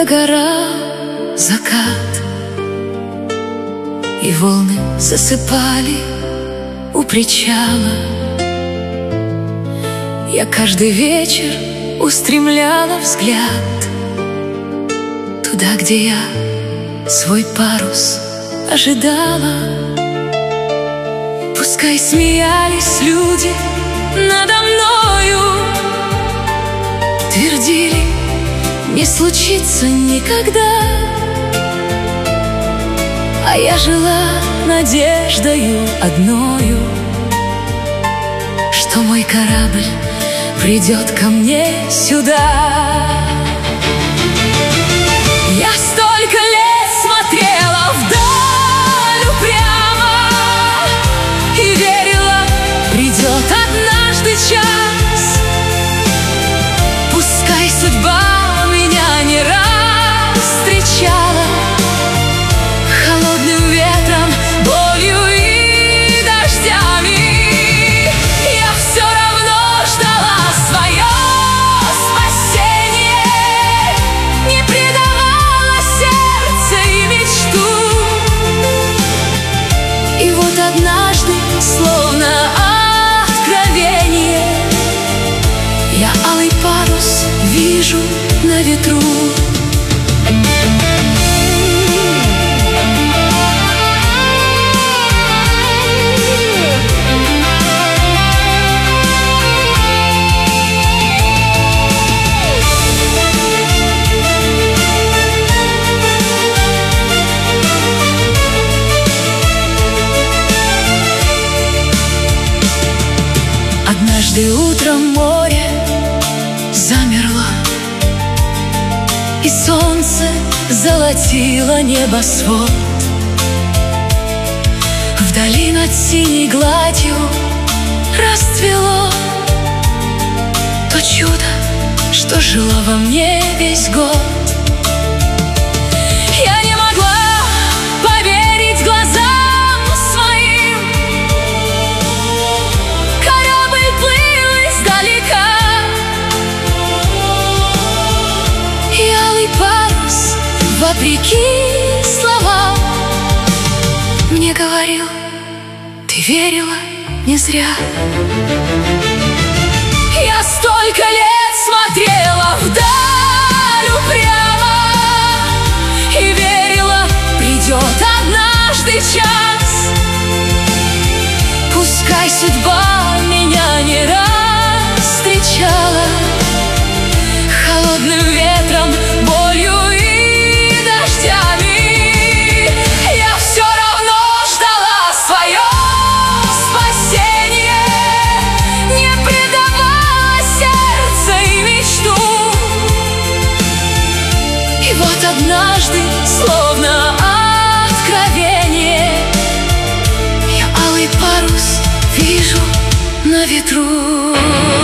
догорал закат, и волны засыпали у причала. Я каждый вечер устремляла взгляд туда, где я свой парус ожидала. Пускай смеялись люди надо мною, твердили, не случится никогда, а я жила надеждою одною, что мой корабль придет ко мне сюда. Я столько лет смотрела вдаль упрямо и верила, придет однажды час. Пускай судьба меня не раз встречала холодным ветром, болью и дождями, я все равно ждала свое спасение, не предавала сердце и мечту. И вот однажды, словно откровение, я алый парус вижу на ветру. Однажды утром море замерло, и солнце золотило небосвод. Вдали над синей гладью расцвело то чудо, что жило во мне весь год. Я не могла поверить глазам своим, корабль плыл издалека, и алый парус, вопреки словам, мне говорил: ты верила не зря. Я столько лет смотрела вдаль упрямо и верила, придет однажды час. Пускай судьба меня не раз встречала холодным ветром, болью и дождями, я все равно ждала свое спасение, не предавала сердце и мечту. И вот однажды, словно откровение, я алый парус вижу на ветру.